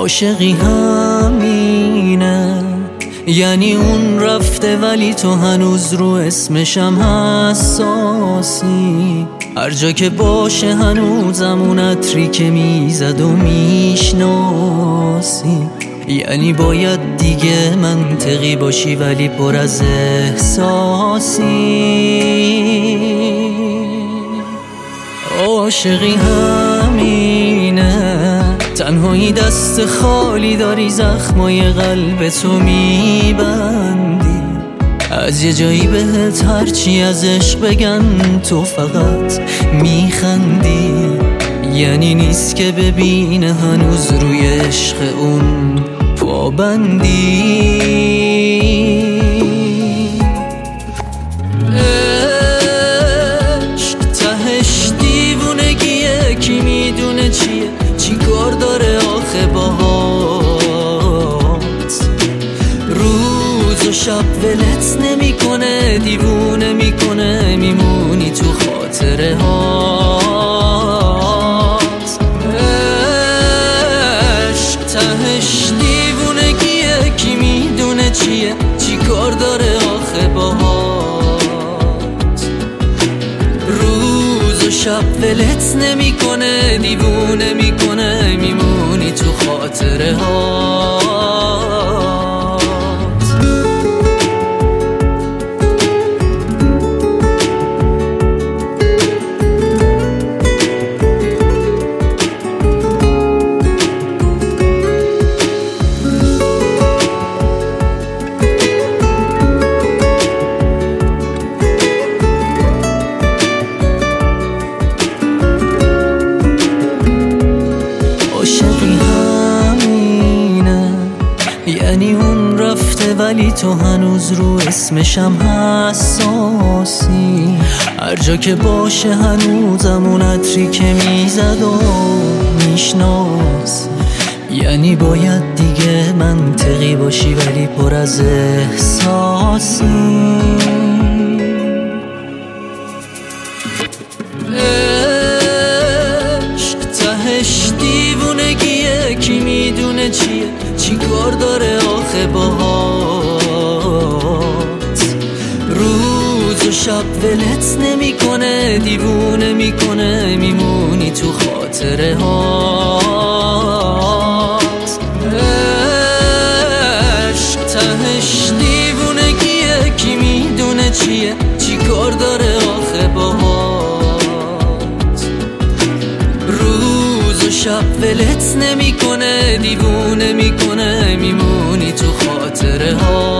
عاشقی همینه، یعنی اون رفته ولی تو هنوز رو اسمشم حساسی. هر جا که باشه هنوزم اون عطری که میزد و میشناسی. یعنی باید دیگه منطقی باشی ولی پر از احساسی. عاشقی همینه، تنهایی دست خالی داری زخمای قلب تو میبندی. از یه جایی بهت هرچی از عشق بگن تو فقط میخندی. یعنی نیست که ببینه هنوز روی عشق اون پابندی. عشق تهش دیوونگیه، کی میدونه چیه، چی کار داره آخه باهات. روز و شب ولت نمیکنه، دیوونه میکنه، میمونی تو خاطره هات. عشق تهش دیوونگیه، کی میدونه چیه، چی کار داره آخه باهات. روز و شب ولت نمیکنه، دیوونه میکنه، میمونی تو خاطره هات. عاشقی همینه، یعنی اون رفته ولی تو هنوز رو اسمشم حساسی. هر جا که باشه هنوزم اون عطری که میزد و میشناسی. یعنی باید دیگه منطقی باشی ولی پر از احساسی. دیوونگیه، کی میدونه چیه، چی کار داره آخه باهات. روز و شب ولت نمیکنه، دیوونه میکنه، میمونی تو خاطره هات. عشق تهش دیوونگیه، کی میدونه چیه، چی کار داره آخه باهات. شب ولت نمیکنه، دیوونه میکنه، میمونی تو خاطره ها.